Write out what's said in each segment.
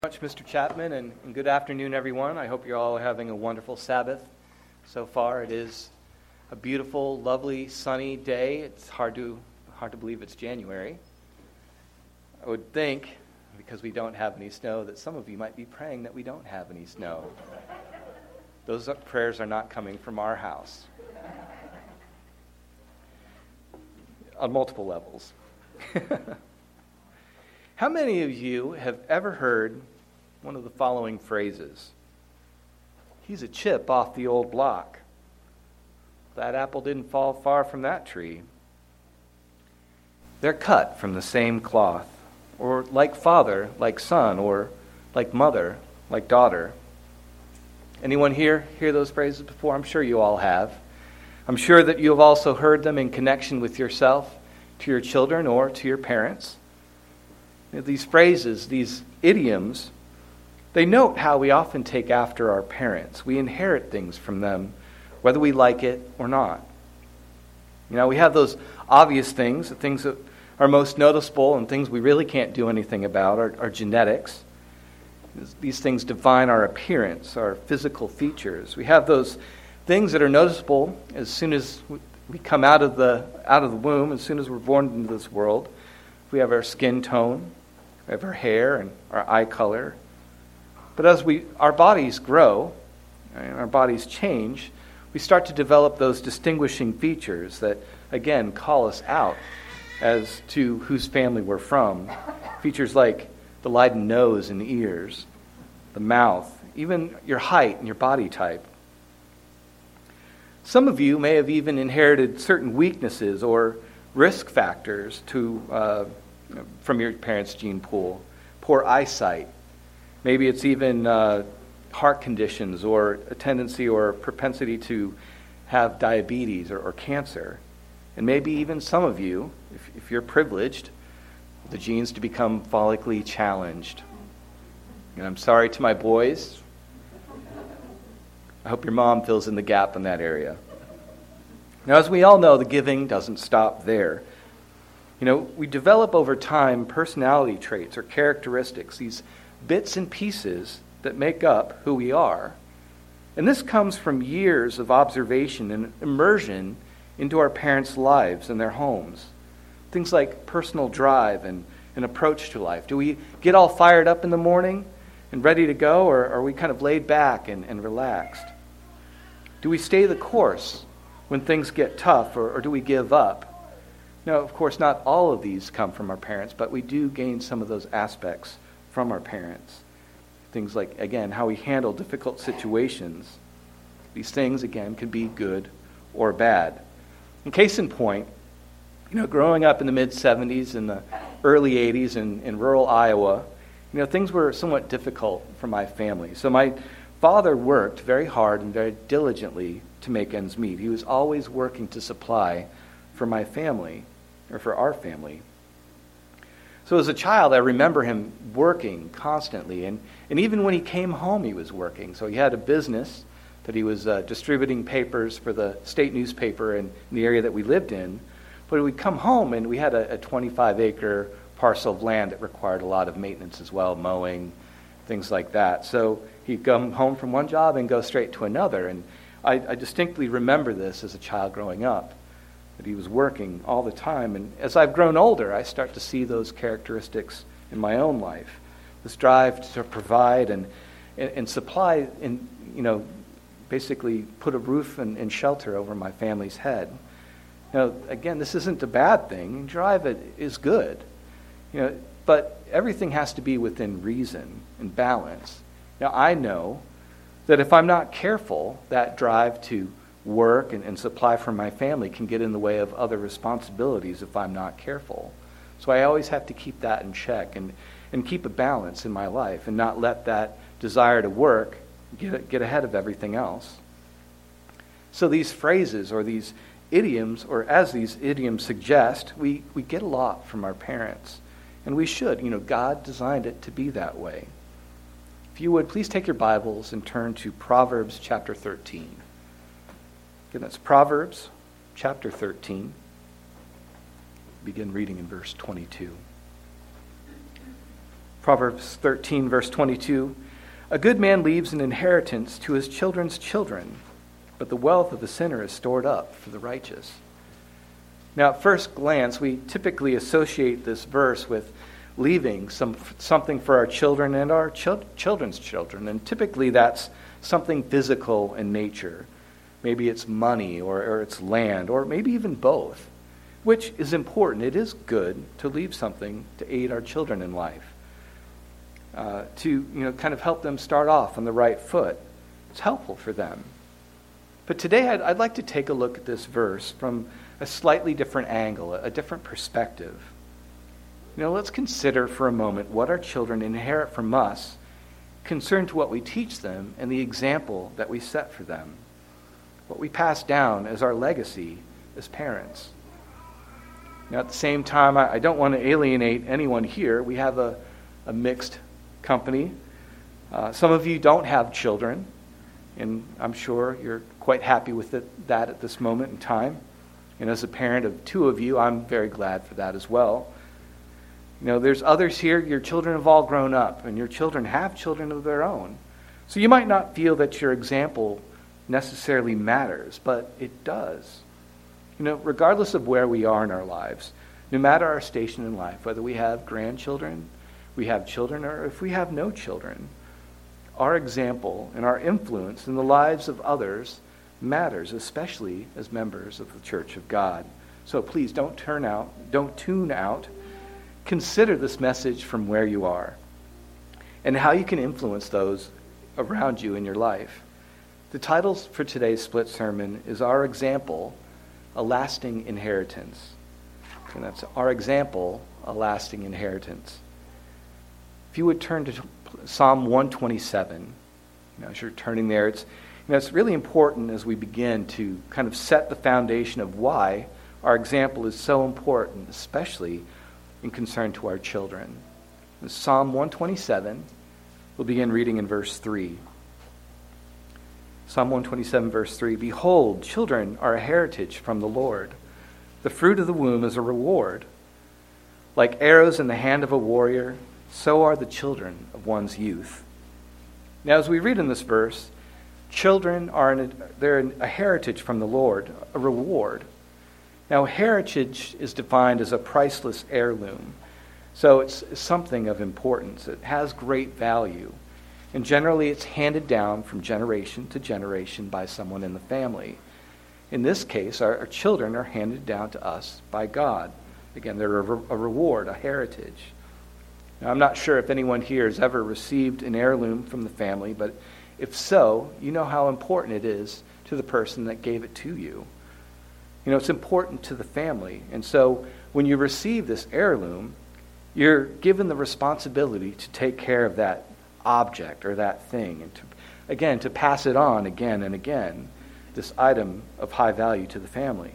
Much, Mr. Chapman, and good afternoon, everyone. I hope you're all having a wonderful Sabbath so far. It is a beautiful, lovely, sunny day. It's hard to believe it's January. I would think, because we don't have any snow, that some of you might be praying that we don't have any snow. Those prayers are not coming from our house. On multiple levels. How many of you have ever heard one of the following phrases? He's a chip off the old block. That apple didn't fall far from that tree. They're cut from the same cloth. Or like father, like son, or like mother, like daughter. Anyone here hear those phrases before? I'm sure you all have. I'm sure that you have also heard them in connection with yourself, to your children, or to your parents. These phrases, these idioms, they note how we often take after our parents. We inherit things from them, whether we like it or not. We have those obvious things, the things that are most noticeable and things we really can't do anything about are genetics. These things define our appearance, our physical features. We have those things that are noticeable as soon as we come out of the womb, as soon as we're born into this world. We have our skin tone, we have our hair and our eye color. But as our bodies grow and our bodies change, we start to develop those distinguishing features that, again, call us out as to whose family we're from. Features like the Leiden nose and ears, the mouth, even your height and your body type. Some of you may have even inherited certain weaknesses or risk factors from your parents' gene pool. Poor eyesight. Maybe it's even heart conditions or a tendency or propensity to have diabetes or cancer. And maybe even some of you, if you're privileged, the genes to become follically challenged. And I'm sorry to my boys. I hope your mom fills in the gap in that area. Now, as we all know, the giving doesn't stop there. We develop over time personality traits or characteristics, these bits and pieces that make up who we are. And this comes from years of observation and immersion into our parents' lives and their homes. Things like personal drive and an approach to life. Do we get all fired up in the morning and ready to go, or are we kind of laid back and relaxed? Do we stay the course when things get tough, or do we give up? Now, of course, not all of these come from our parents, but we do gain some of those aspects from our parents. Things like, again, how we handle difficult situations. These things, again, can be good or bad. In case in point, growing up in the mid-'70s and the early '80s in rural Iowa, things were somewhat difficult for my family. So my father worked very hard and very diligently to make ends meet. He was always working to supply for my family, or for our family. So as a child, I remember him working constantly, and even when he came home, he was working. So he had a business that he was distributing papers for the state newspaper in the area that we lived in. But we'd come home, and we had a 25-acre parcel of land that required a lot of maintenance as well, mowing, things like that. So he'd come home from one job and go straight to another. And I distinctly remember this as a child growing up, that he was working all the time. And as I've grown older, I start to see those characteristics in my own life. This drive to provide and supply and, basically put a roof and shelter over my family's head. Now, again, this isn't a bad thing. Drive it is good. But everything has to be within reason and balance. Now, I know that if I'm not careful, that drive to work and supply for my family can get in the way of other responsibilities if I'm not careful. So I always have to keep that in check and keep a balance in my life and not let that desire to work get ahead of everything else. So these phrases or these idioms, or as these idioms suggest, we get a lot from our parents. And we should. God designed it to be that way. If you would, please take your Bibles and turn to Proverbs chapter 13. Again, that's Proverbs chapter 13. Begin reading in verse 22. Proverbs 13, verse 22, a good man leaves an inheritance to his children's children, but the wealth of the sinner is stored up for the righteous. Now, at first glance, we typically associate this verse with leaving something for our children and our children's children, and typically that's something physical in nature. Maybe it's money or it's land, or maybe even both, which is important. It is good to leave something to aid our children in life, to kind of help them start off on the right foot. It's helpful for them. But today I'd like to take a look at this verse from a slightly different angle, a different perspective. Let's consider for a moment what our children inherit from us, concerned to what we teach them and the example that we set for them, what we pass down as our legacy as parents. Now, at the same time, I don't want to alienate anyone here. We have a mixed company. Some of you don't have children, and I'm sure you're quite happy with that at this moment in time. And as a parent of two of you, I'm very glad for that as well. There's others here, your children have all grown up, and your children have children of their own. So you might not feel that your example necessarily matters, but it does. Regardless of where we are in our lives, no matter our station in life, whether we have grandchildren, we have children, or if we have no children, our example and our influence in the lives of others matters, especially as members of the Church of God. So please don't tune out. Consider this message from where you are and how you can influence those around you in your life. The title for today's split sermon is Our Example, a Lasting Inheritance. And that's Our Example, a Lasting Inheritance. If you would turn to Psalm 127, as you're turning there, it's really important as we begin to kind of set the foundation of why our example is so important, especially in concern to our children. In Psalm 127, we'll begin reading in verse 3. Psalm 127, verse 3, behold, children are a heritage from the Lord. The fruit of the womb is a reward. Like arrows in the hand of a warrior, so are the children of one's youth. Now, as we read in this verse, children they're a heritage from the Lord, a reward. Now, heritage is defined as a priceless heirloom. So it's something of importance. It has great value. And generally, it's handed down from generation to generation by someone in the family. In this case, our children are handed down to us by God. Again, they're a reward, a heritage. Now, I'm not sure if anyone here has ever received an heirloom from the family, but if so, you know how important it is to the person that gave it to you. It's important to the family. And so when you receive this heirloom, you're given the responsibility to take care of that object or that thing, and to pass it on again and again, this item of high value to the family.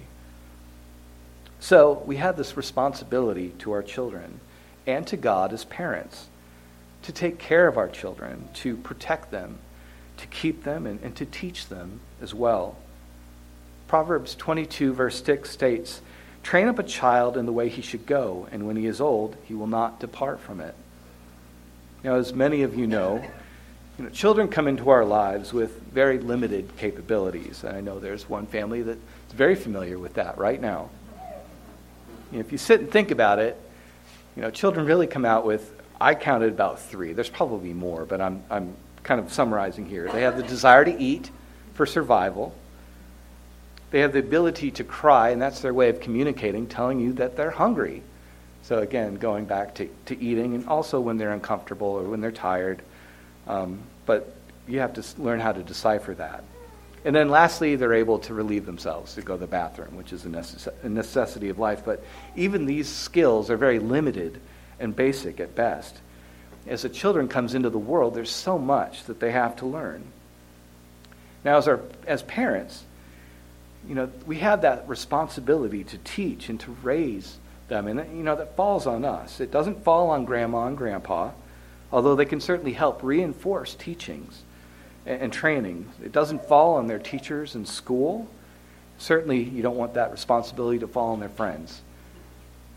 So we have this responsibility to our children and to God as parents to take care of our children, to protect them, to keep them, and to teach them as well. Proverbs 22, verse 6 states, train up a child in the way he should go, and when he is old, he will not depart from it. Now, as many of you know, children come into our lives with very limited capabilities. And I know there's one family that's very familiar with that right now. If you sit and think about it, children really come out with, I counted about 3. There's probably more, but I'm kind of summarizing here. They have the desire to eat for survival. They have the ability to cry, and that's their way of communicating, telling you that they're hungry. So again, going back to eating, and also when they're uncomfortable or when they're tired. But you have to learn how to decipher that. And then lastly, they're able to relieve themselves, to go to the bathroom, which is a necessity of life. But even these skills are very limited and basic at best. As a children comes into the world, there's so much that they have to learn. Now, as parents, we have that responsibility to teach and to raise them. And, that falls on us. It doesn't fall on grandma and grandpa, although they can certainly help reinforce teachings and training. It doesn't fall on their teachers in school. Certainly, you don't want that responsibility to fall on their friends.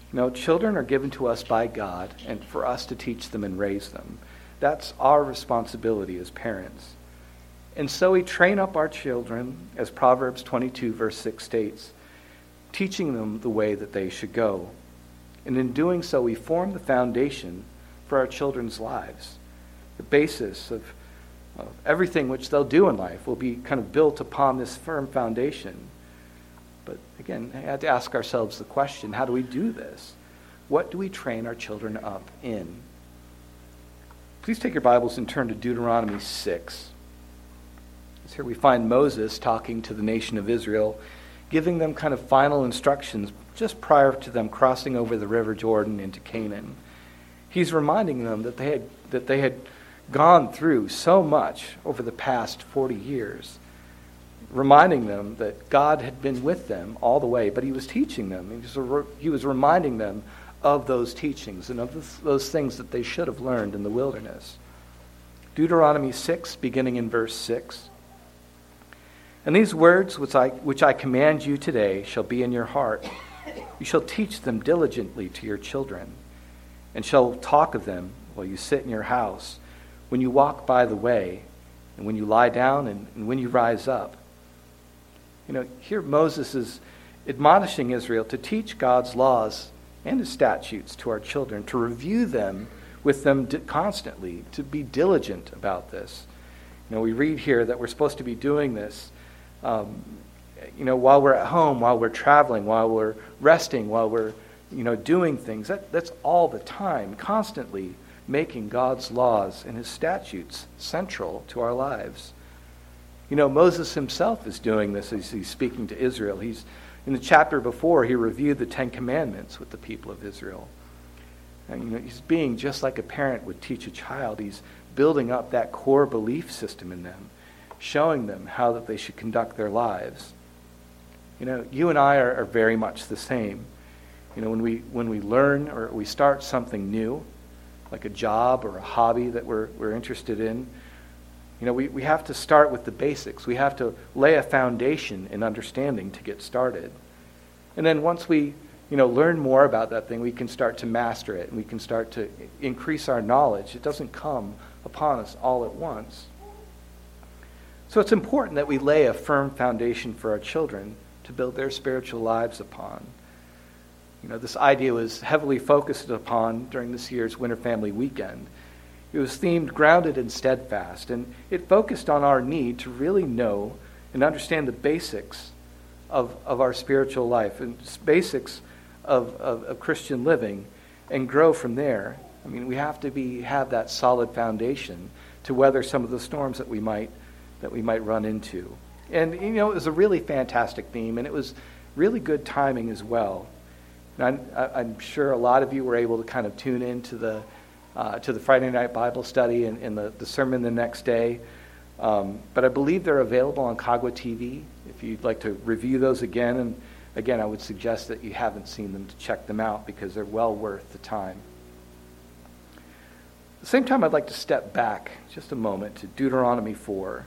Children are given to us by God, and for us to teach them and raise them. That's our responsibility as parents. And so we train up our children, as Proverbs 22, verse 6 states, teaching them the way that they should go. And in doing so, we form the foundation for our children's lives. The basis of everything which they'll do in life will be kind of built upon this firm foundation. But again, I had to ask ourselves the question, how do we do this? What do we train our children up in? Please take your Bibles and turn to Deuteronomy 6. Here we find Moses talking to the nation of Israel, giving them kind of final instructions just prior to them crossing over the river Jordan into Canaan. He's reminding them that they had gone through so much over the past 40 years, reminding them that God had been with them all the way, but he was teaching them. He was reminding them of those teachings and of those things that they should have learned in the wilderness. Deuteronomy 6, beginning in verse 6. And these words which I command you today shall be in your heart. You shall teach them diligently to your children, and shall talk of them while you sit in your house, when you walk by the way, and when you lie down, and when you rise up. Here Moses is admonishing Israel to teach God's laws and his statutes to our children, to review them with them constantly, to be diligent about this. We read here that we're supposed to be doing this while we're at home, while we're traveling, while we're resting, while we're, doing things. That's all the time, constantly making God's laws and his statutes central to our lives. Moses himself is doing this as he's speaking to Israel. In the chapter before, he reviewed the Ten Commandments with the people of Israel. And, he's being just like a parent would teach a child. He's building up that core belief system in them, showing them how that they should conduct their lives. You and I are very much the same. When we learn or we start something new, like a job or a hobby that we're interested in, we have to start with the basics. We have to lay a foundation in understanding to get started. And then once we learn more about that thing, we can start to master it, and we can start to increase our knowledge. It doesn't come upon us all at once. So it's important that we lay a firm foundation for our children to build their spiritual lives upon. This idea was heavily focused upon during this year's Winter Family Weekend. It was themed Grounded and Steadfast, and it focused on our need to really know and understand the basics of our spiritual life and basics of Christian living and grow from there. We have to have that solid foundation to weather some of the storms that we might run into. And, it was a really fantastic theme, and it was really good timing as well. And I'm sure a lot of you were able to kind of tune into the Friday night Bible study and the sermon the next day. But I believe they're available on Kagwa TV if you'd like to review those again. And again, I would suggest that you haven't seen them to check them out because they're well worth the time. At the same time, I'd like to step back just a moment to Deuteronomy 4.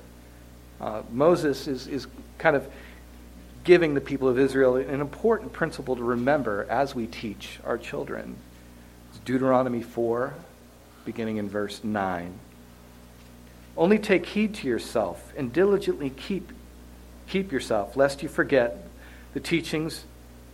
Moses is kind of giving the people of Israel an important principle to remember as we teach our children. It's Deuteronomy 4, beginning in verse 9. Only take heed to yourself and diligently keep yourself, lest you forget the teachings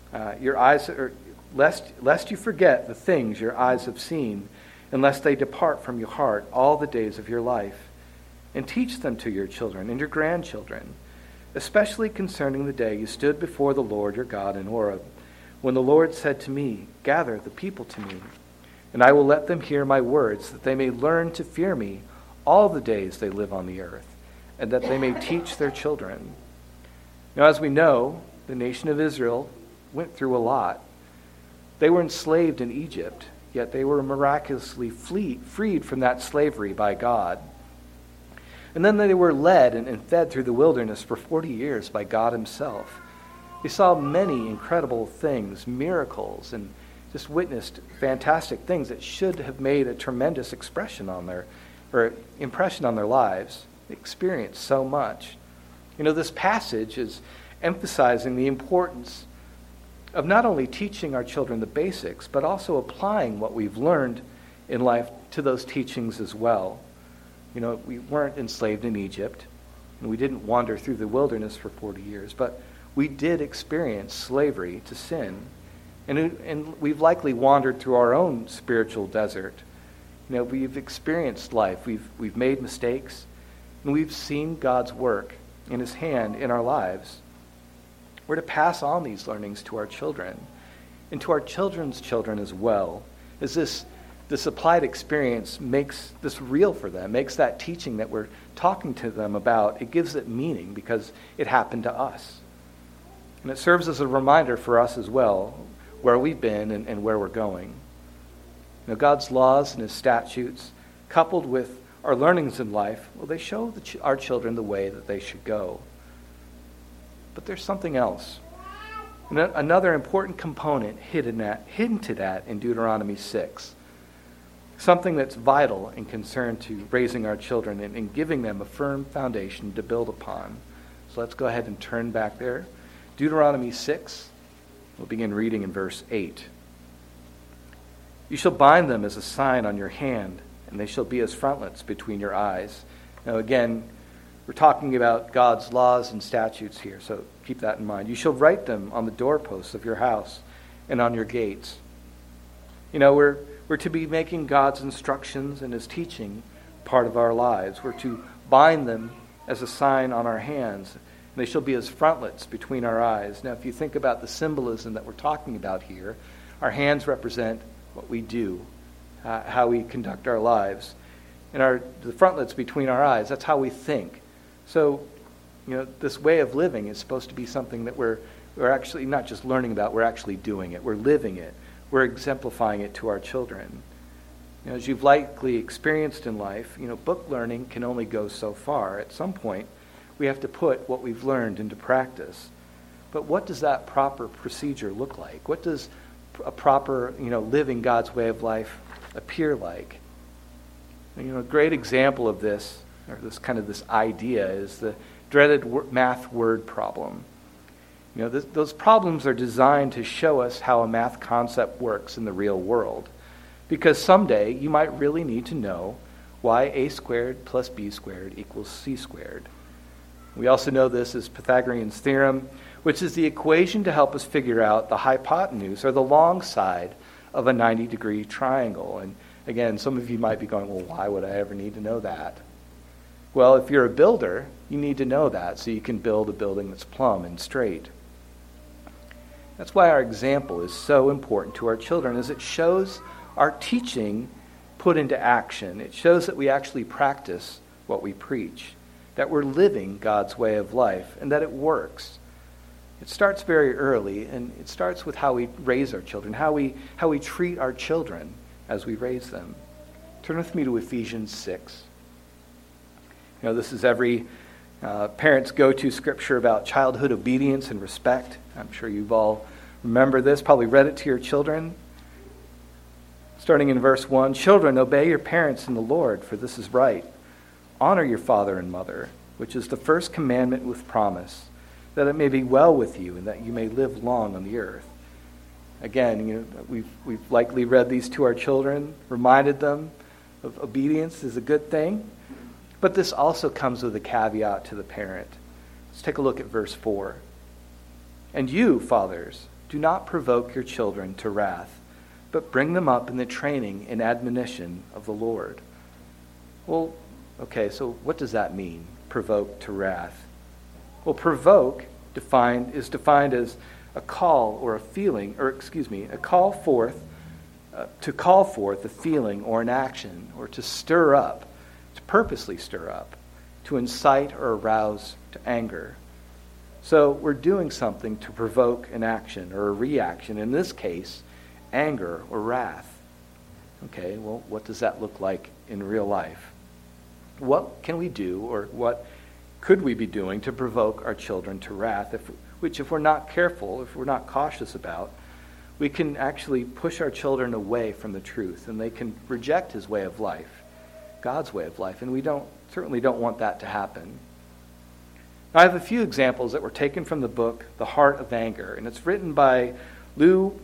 lest you forget the things your eyes have seen, and lest they depart from your heart all the days of your life. And teach them to your children and your grandchildren, especially concerning the day you stood before the Lord your God in Horeb, when the Lord said to me, gather the people to me, and I will let them hear my words, that they may learn to fear me all the days they live on the earth, and that they may teach their children. Now, as we know, the nation of Israel went through a lot. They were enslaved in Egypt, yet they were miraculously freed from that slavery by God. And then they were led and fed through the wilderness for 40 years by God himself. They saw many incredible things, miracles, and just witnessed fantastic things that should have made a tremendous impression on their lives. They experienced so much. This passage is emphasizing the importance of not only teaching our children the basics, but also applying what we've learned in life to those teachings as well. You know, we weren't enslaved in Egypt, and we didn't wander through the wilderness for 40 years, but we did experience slavery to sin. And we've likely wandered through our own spiritual desert. You know, we've experienced life. We've made mistakes, and we've seen God's work in His hand in our lives. We're to pass on these learnings to our children and to our children's children as well, as this applied experience makes this real for them, makes that teaching that we're talking to them about, it gives it meaning because it happened to us. And it serves as a reminder for us as well, where we've been and where we're going. You know, God's laws and His statutes, coupled with our learnings in life, well, they show our children the way that they should go. But there's something else. Another important component hidden to that in Deuteronomy 6. Something that's vital in concern to raising our children and giving them a firm foundation to build upon. So let's go ahead and turn back there. Deuteronomy 6, we'll begin reading in verse 8. You shall bind them as a sign on your hand, and they shall be as frontlets between your eyes. Now again, we're talking about God's laws and statutes here, so keep that in mind. You shall write them on the doorposts of your house and on your gates. You know, we're to be making God's instructions and His teaching part of our lives. We're to bind them as a sign on our hands, and they shall be as frontlets between our eyes. Now, if you think about the symbolism that we're talking about here, our hands represent what we do, how we conduct our lives. And the frontlets between our eyes, that's how we think. So, you know, this way of living is supposed to be something that we're actually not just learning about, we're actually doing it. We're living it. We're exemplifying it to our children. You know, as you've likely experienced in life, you know, book learning can only go so far. At some point, we have to put what we've learned into practice. But what does that proper procedure look like? What does a proper, you know, living God's way of life appear like? And, you know, a great example of this, or this idea, is the dreaded math word problem. You know, those problems are designed to show us how a math concept works in the real world. Because someday you might really need to know why a squared plus b squared equals c squared. We also know this as Pythagorean's theorem, which is the equation to help us figure out the hypotenuse, or the long side, of a 90-degree triangle. And again, some of you might be going, well, why would I ever need to know that? Well, if you're a builder, you need to know that so you can build a building that's plumb and straight. That's why our example is so important to our children, as it shows our teaching put into action. It shows that we actually practice what we preach, that we're living God's way of life, and that it works. It starts very early, and it starts with how we raise our children, how we treat our children as we raise them. Turn with me to Ephesians 6. You know, this is every parent's go-to scripture about childhood obedience and respect. I'm sure you've all remembered this, probably read it to your children. Starting in verse 1, children, obey your parents in the Lord, for this is right. Honor your father and mother, which is the first commandment with promise, that it may be well with you and that you may live long on the earth. Again, you know, we've likely read these to our children, reminded them of obedience is a good thing, but this also comes with a caveat to the parent. Let's take a look at verse 4. And you, fathers, do not provoke your children to wrath, but bring them up in the training and admonition of the Lord. Well, okay, so what does that mean, provoke to wrath? Well, provoke is defined as a call or a feeling, to call forth a feeling or an action, or to stir up, to purposely stir up, to incite or arouse to anger. So we're doing something to provoke an action or a reaction, in this case, anger or wrath. Okay, well, what does that look like in real life? What can we do, or what could we be doing to provoke our children to wrath, which if we're not careful, if we're not cautious about, we can actually push our children away from the truth, and they can reject His way of life, God's way of life, and we certainly don't want that to happen. Now, I have a few examples that were taken from the book, The Heart of Anger, and it's written by Lou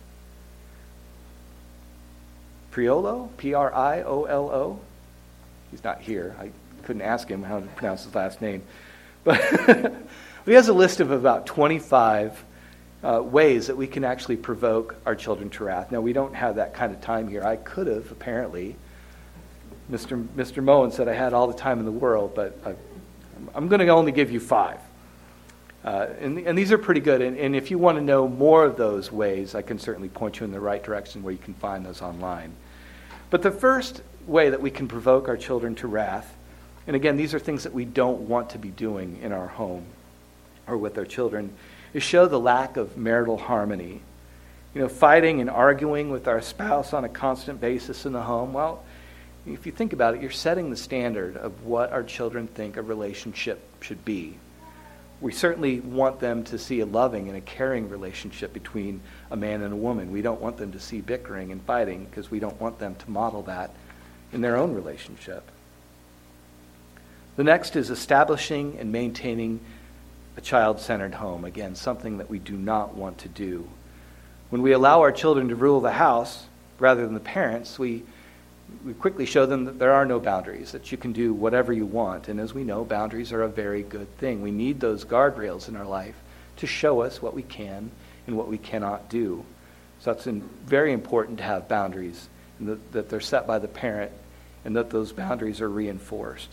Priolo, Priolo. He's not here. I couldn't ask him how to pronounce his last name. But he has a list of about 25 ways that we can actually provoke our children to wrath. Now, we don't have that kind of time here. I could have, apparently. Mr. Moen said I had all the time in the world, but I'm going to only give you 5. And these are pretty good. And if you want to know more of those ways, I can certainly point you in the right direction where you can find those online. But the first way that we can provoke our children to wrath, and again, these are things that we don't want to be doing in our home or with our children, is show the lack of marital harmony. Fighting and arguing with our spouse on a constant basis in the home, well, if you think about it, you're setting the standard of what our children think a relationship should be. We certainly want them to see a loving and a caring relationship between a man and a woman. We don't want them to see bickering and fighting because we don't want them to model that in their own relationship. The next is establishing and maintaining a child-centered home. Again, something that we do not want to do. When we allow our children to rule the house rather than the parents, we quickly show them that there are no boundaries, that you can do whatever you want. And as we know, boundaries are a very good thing. We need those guardrails in our life to show us what we can and what we cannot do. So it's very important to have boundaries, and that they're set by the parent, and that those boundaries are reinforced.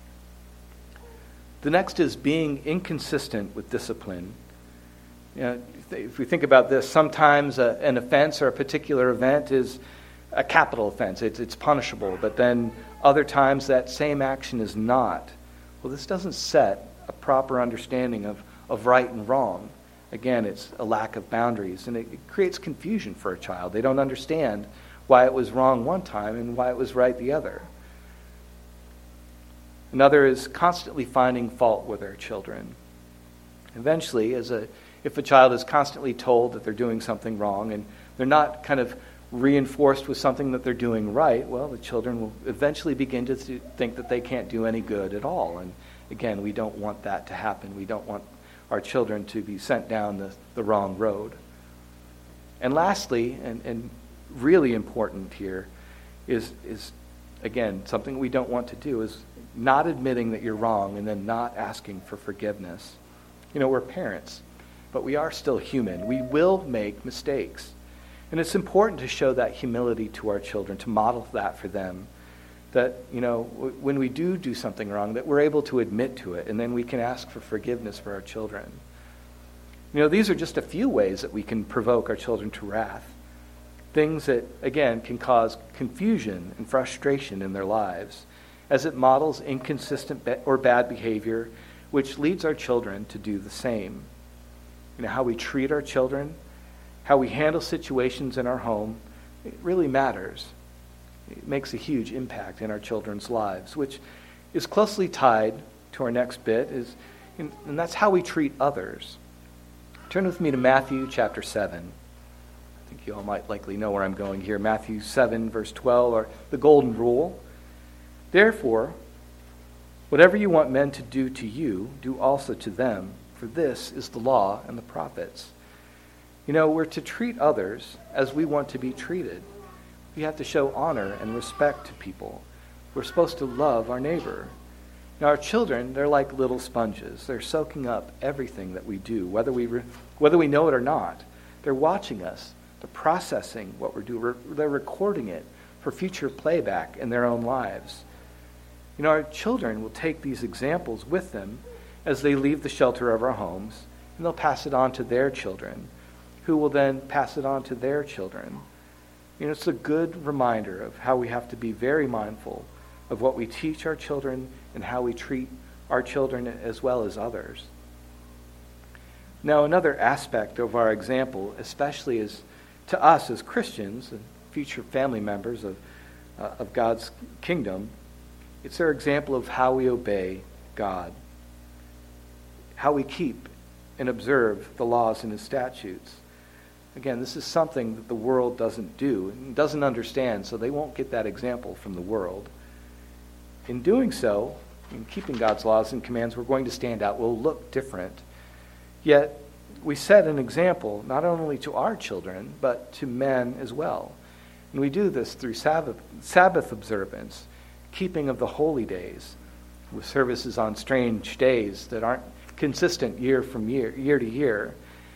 The next is being inconsistent with discipline. If we think about this, sometimes an offense or a particular event is a capital offense. It's punishable, but then other times that same action is not. Well, this doesn't set a proper understanding of right and wrong. Again, it's a lack of boundaries, and it creates confusion for a child. They don't understand why it was wrong one time and why it was right the other. Another is constantly finding fault with our children. Eventually, if a child is constantly told that they're doing something wrong and they're not kind of reinforced with something that they're doing right, well, the children will eventually begin to think that they can't do any good at all. And again, we don't want that to happen. We don't want our children to be sent down the wrong road. And lastly, and really important here, is again, something we don't want to do, is not admitting that you're wrong and then not asking for forgiveness. We're parents, but we are still human. We will make mistakes. And it's important to show that humility to our children, to model that for them. That, when we do something wrong, that we're able to admit to it, and then we can ask for forgiveness for our children. These are just a few ways that we can provoke our children to wrath. Things that, again, can cause confusion and frustration in their lives, as it models inconsistent or bad behavior, which leads our children to do the same. How we treat our children, how we handle situations in our home, it really matters. It makes a huge impact in our children's lives, which is closely tied to our next bit, and that's how we treat others. Turn with me to Matthew chapter 7. I think you all might likely know where I'm going here. Matthew 7, verse 12, or the golden rule. Therefore, whatever you want men to do to you, do also to them, for this is the law and the prophets. We're to treat others as we want to be treated. We have to show honor and respect to people. We're supposed to love our neighbor. Now, our children, they're like little sponges. They're soaking up everything that we do, whether we know it or not. They're watching us. They're processing what we're doing. They're recording it for future playback in their own lives. Our children will take these examples with them as they leave the shelter of our homes, and they'll pass it on to their children, who will then pass it on to their children. It's a good reminder of how we have to be very mindful of what we teach our children and how we treat our children as well as others. Now, another aspect of our example, especially to us as Christians and future family members of God's kingdom, it's our example of how we obey God, how we keep and observe the laws and his statutes. Again, this is something that the world doesn't do and doesn't understand, so they won't get that example from the world. In doing so, in keeping God's laws and commands, we're going to stand out. We'll look different. Yet, we set an example not only to our children, but to men as well. And we do this through Sabbath observance, keeping of the holy days, with services on strange days that aren't consistent year to year.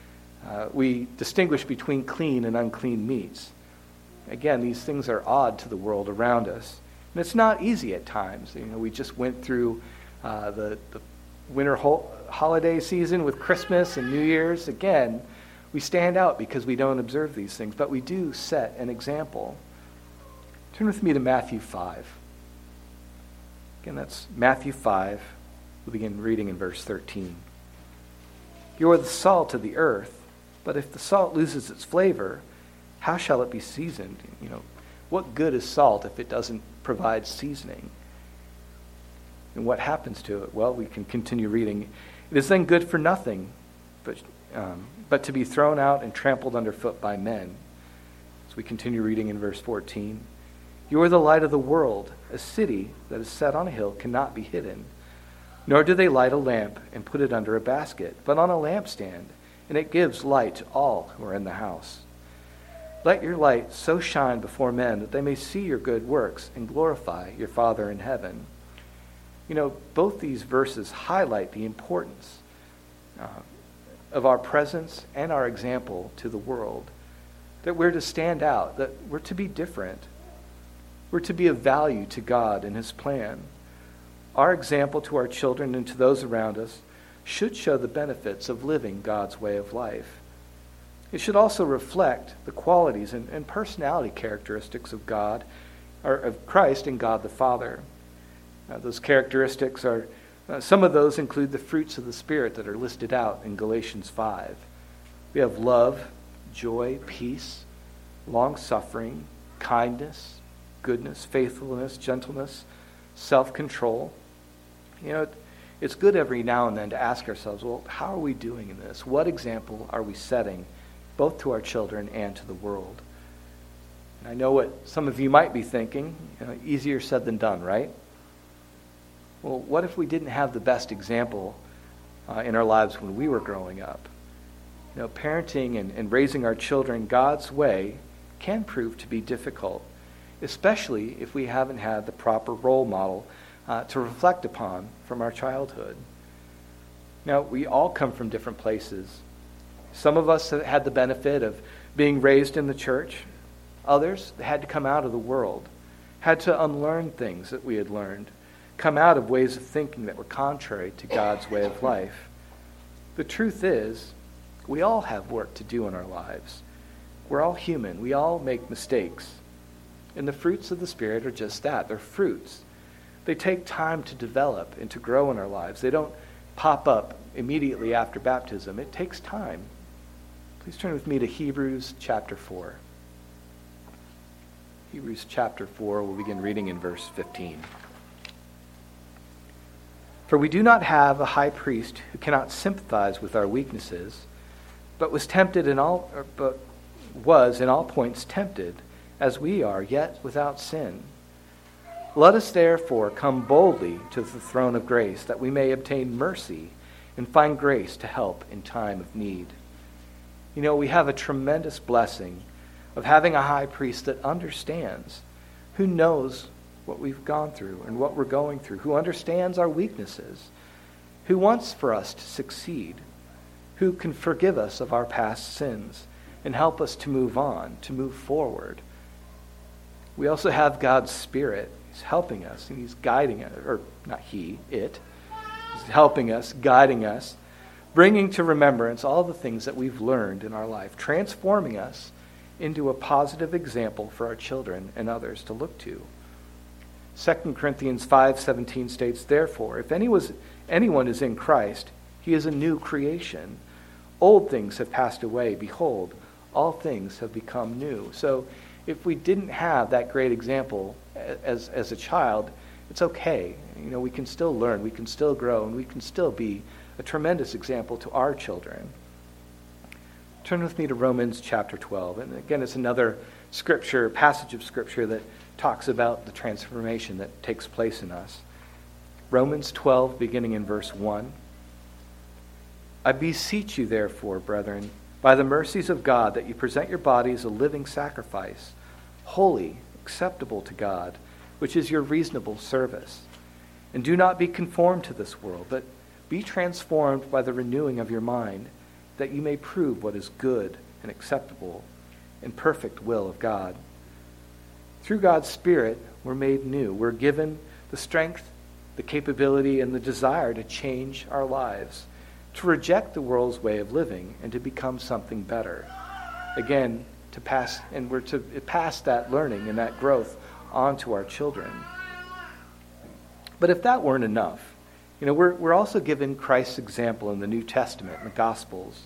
We distinguish between clean and unclean meats. Again, these things are odd to the world around us. And it's not easy at times. We just went through the winter holiday season with Christmas and New Year's. Again, we stand out because we don't observe these things, but we do set an example. Turn with me to Matthew 5. Again, that's Matthew 5. We'll begin reading in verse 13. You are the salt of the earth, but if the salt loses its flavor, how shall it be seasoned? What good is salt if it doesn't provide seasoning? And what happens to it? Well, we can continue reading. It is then good for nothing, but to be thrown out and trampled underfoot by men. As we continue reading in verse 14. You are the light of the world. A city that is set on a hill cannot be hidden. Nor do they light a lamp and put it under a basket, but on a lampstand, and it gives light to all who are in the house. Let your light so shine before men that they may see your good works and glorify your Father in heaven. Both these verses highlight the importance of our presence and our example to the world. That we're to stand out, that we're to be different. We're to be of value to God and His plan. Our example to our children and to those around us should show the benefits of living God's way of life. It should also reflect the qualities and personality characteristics of God, or of Christ and God the Father. Those characteristics are, some of those include the fruits of the Spirit that are listed out in Galatians 5. We have love, joy, peace, long-suffering, kindness, goodness, faithfulness, gentleness, self-control. It's good every now and then to ask ourselves, well, how are we doing in this? What example are we setting, both to our children and to the world? And I know what some of you might be thinking, easier said than done, right? Well, what if we didn't have the best example in our lives when we were growing up? Parenting and raising our children God's way can prove to be difficult, especially if we haven't had the proper role model to reflect upon from our childhood. Now, we all come from different places. Some of us have had the benefit of being raised in the church. Others had to come out of the world, had to unlearn things that we had learned, come out of ways of thinking that were contrary to God's way of life. The truth is, we all have work to do in our lives. We're all human. We all make mistakes. And the fruits of the Spirit are just that. They're fruits. They take time to develop and to grow in our lives. They don't pop up immediately after baptism. It takes time. Please turn with me to Hebrews chapter 4. Hebrews chapter 4, we'll begin reading in verse 15. For we do not have a high priest who cannot sympathize with our weaknesses, but was in all points tempted, as we are, yet without sin. Let us therefore come boldly to the throne of grace, that we may obtain mercy and find grace to help in time of need. We have a tremendous blessing of having a high priest that understands, who knows what we've gone through and what we're going through, who understands our weaknesses, who wants for us to succeed, who can forgive us of our past sins and help us to move on, to move forward. We also have God's Spirit. He's helping us, and He's guiding us, or not He, it. He's helping us, guiding us, bringing to remembrance all the things that we've learned in our life, transforming us into a positive example for our children and others to look to. 2 Corinthians 5:17 states, Therefore, if anyone is in Christ, he is a new creation. Old things have passed away. Behold, all things have become new. So if we didn't have that great example as a child, it's okay. We can still learn, we can still grow, and we can still be a tremendous example to our children. Turn with me to Romans chapter 12. And again, it's another passage of Scripture that talks about the transformation that takes place in us. Romans 12, beginning in verse 1. I beseech you, therefore, brethren, by the mercies of God, that you present your bodies a living sacrifice, holy, acceptable to God, which is your reasonable service. And do not be conformed to this world, but be transformed by the renewing of your mind, that you may prove what is good and acceptable and perfect will of God. Through God's Spirit, we're made new. We're given the strength, the capability, and the desire to change our lives, to reject the world's way of living and to become something better. Again, we're to pass that learning and that growth on to our children. But if that weren't enough, we're also given Christ's example in the New Testament, in the Gospels.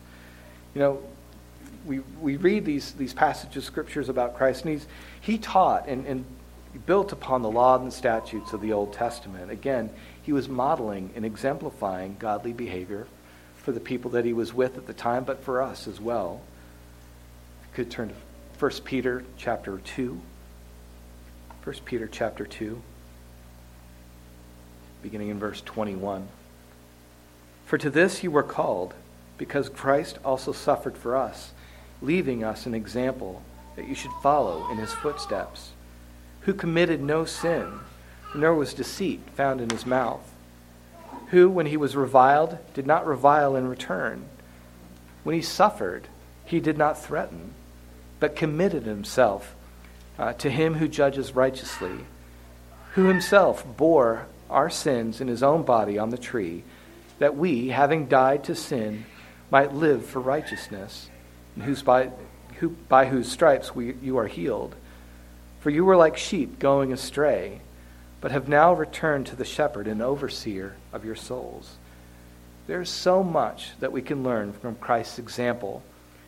We read these passages of scriptures about Christ, and he taught and built upon the law and the statutes of the Old Testament. Again, he was modeling and exemplifying godly behavior for the people that he was with at the time, but for us as well. You could turn to 1 Peter chapter 2. 1 Peter chapter 2, beginning in verse 21. For to this you were called, because Christ also suffered for us, leaving us an example that you should follow in his footsteps, who committed no sin, nor was deceit found in his mouth, who, when he was reviled, did not revile in return. When he suffered, he did not threaten, but committed himself to him who judges righteously, who himself bore our sins in his own body on the tree, that we, having died to sin, might live for righteousness, and by whose stripes you are healed. For you were like sheep going astray, but have now returned to the shepherd and overseer of your souls. There's so much that we can learn from Christ's example,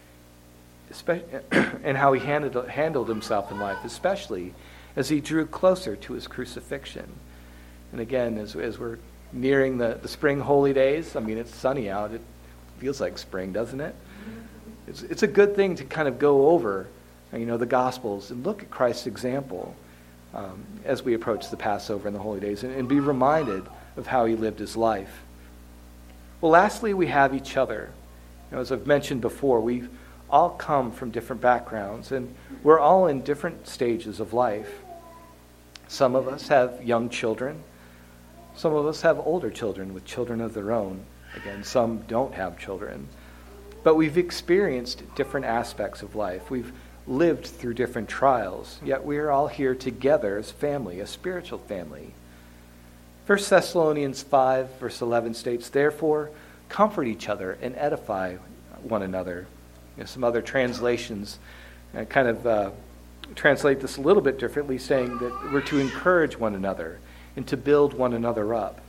and how he handled himself in life, especially as he drew closer to his crucifixion. And again, as we're nearing the spring holy days, it's sunny out. It feels like spring, doesn't it? It's a good thing to kind of go over, the Gospels and look at Christ's example as we approach the Passover and the holy days, and be reminded of how he lived his life. Well, lastly, we have each other. As I've mentioned before, we've all come from different backgrounds, and we're all in different stages of life. Some of us have young children. Some of us have older children with children of their own. Again, some don't have children. But we've experienced different aspects of life. We've lived through different trials, yet we are all here together as family, a spiritual family. 1 Thessalonians 5, verse 11 states, "Therefore, comfort each other and edify one another." Some other translations translate this a little bit differently, saying that we're to encourage one another and to build one another up.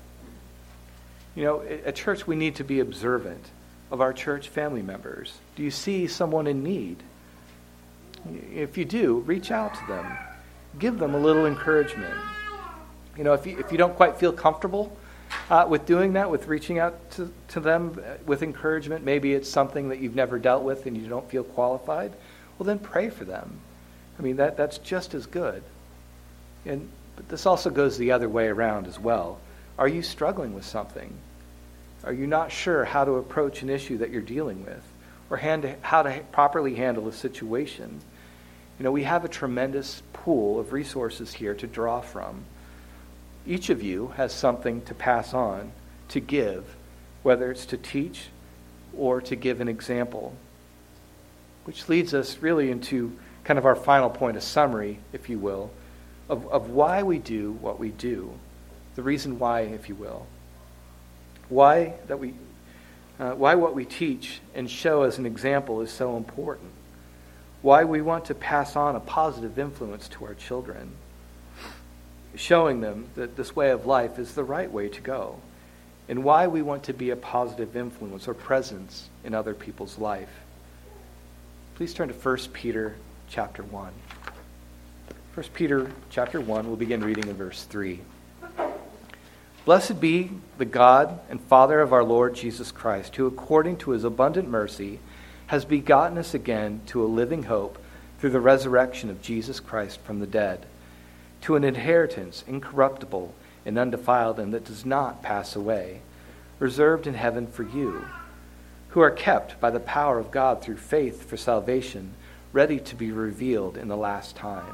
At church, we need to be observant of our church family members. Do you see someone in need? If you do, reach out to them. Give them a little encouragement. If you don't quite feel comfortable with doing that, with reaching out to them with encouragement, maybe it's something that you've never dealt with and you don't feel qualified, well, then pray for them. That's just as good. But this also goes the other way around as well. Are you struggling with something? Are you not sure how to approach an issue that you're dealing with, or how to properly handle a situation? We have a tremendous pool of resources here to draw from. Each of you has something to pass on, to give, whether it's to teach or to give an example. Which leads us really into kind of our final point, a summary, if you will, of why we do what we do. The reason why, if you will. Why what we teach and show as an example is so important. Why we want to pass on a positive influence to our children. Showing them that this way of life is the right way to go. And why we want to be a positive influence or presence in other people's life. Please turn to 1 Peter chapter 1. 1 Peter chapter 1, we'll begin reading in verse 3. Blessed be the God and Father of our Lord Jesus Christ, who according to his abundant mercy has begotten us again to a living hope through the resurrection of Jesus Christ from the dead, to an inheritance incorruptible and undefiled and that does not pass away, reserved in heaven for you, who are kept by the power of God through faith for salvation, ready to be revealed in the last time.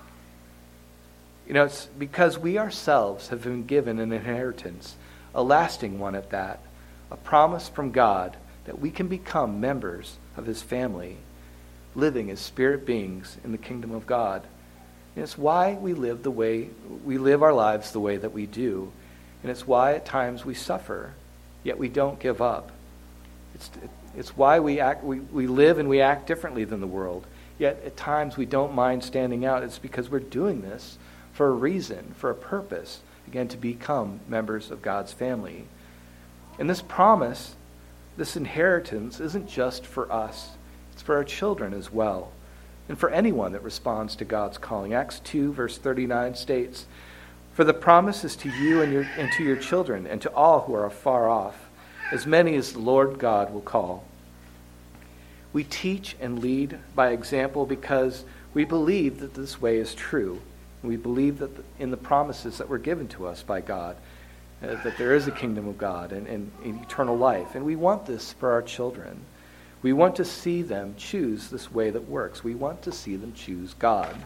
It's because we ourselves have been given an inheritance, a lasting one at that, a promise from God that we can become members of his family, living as spirit beings in the kingdom of God. And it's why we live our lives the way that we do. And it's why at times we suffer, yet we don't give up. It's why we live and we act differently than the world, yet at times we don't mind standing out. It's because we're doing this for a reason, for a purpose, again, to become members of God's family. And this promise, this inheritance, isn't just for us. It's for our children as well, and for anyone that responds to God's calling. Acts 2, verse 39 states, "For the promise is to you and to your children, and to all who are afar off, as many as the Lord God will call." We teach and lead by example because we believe that this way is true. We believe that in the promises that were given to us by God, that there is a kingdom of God and eternal life. And we want this for our children. We want to see them choose this way that works. We want to see them choose God.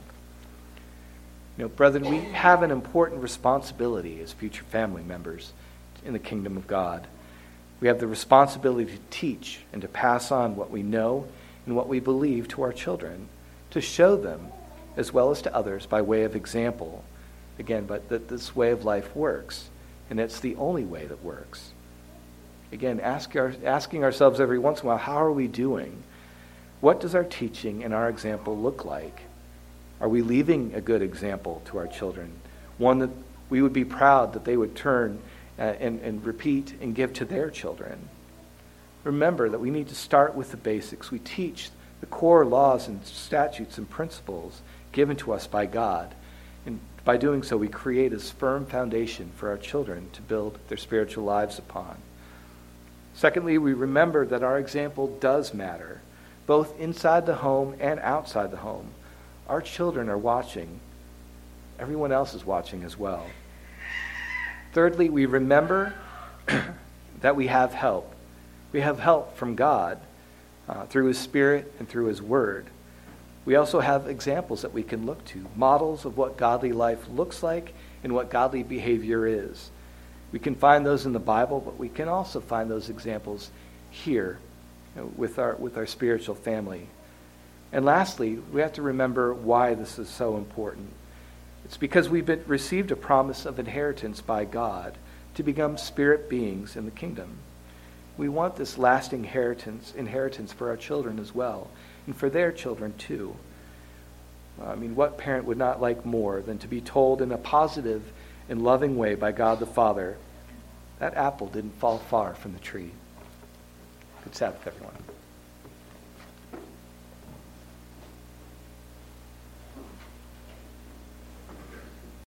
Brethren, we have an important responsibility as future family members in the kingdom of God. We have the responsibility to teach and to pass on what we know and what we believe to our children, to show them as well as to others by way of example. Again, but that this way of life works, and it's the only way that works. Again, asking ourselves every once in a while, how are we doing? What does our teaching and our example look like? Are we leaving a good example to our children? One that we would be proud that they would turn and repeat and give to their children. Remember that we need to start with the basics. We teach the core laws and statutes and principles given to us by God. And by doing so, we create a firm foundation for our children to build their spiritual lives upon. Secondly, we remember that our example does matter, both inside the home and outside the home. Our children are watching. Everyone else is watching as well. Thirdly, we remember that we have help. We have help from God through his Spirit and through his Word. We also have examples that we can look to, models of what godly life looks like and what godly behavior is. We can find those in the Bible, but we can also find those examples here with our spiritual family. And lastly, we have to remember why this is so important. It's because we've received a promise of inheritance by God to become spirit beings in the kingdom. We want this lasting inheritance for our children as well, and for their children too. What parent would not like more than to be told in a positive and loving way by God the Father, that apple didn't fall far from the tree? Good Sabbath, everyone.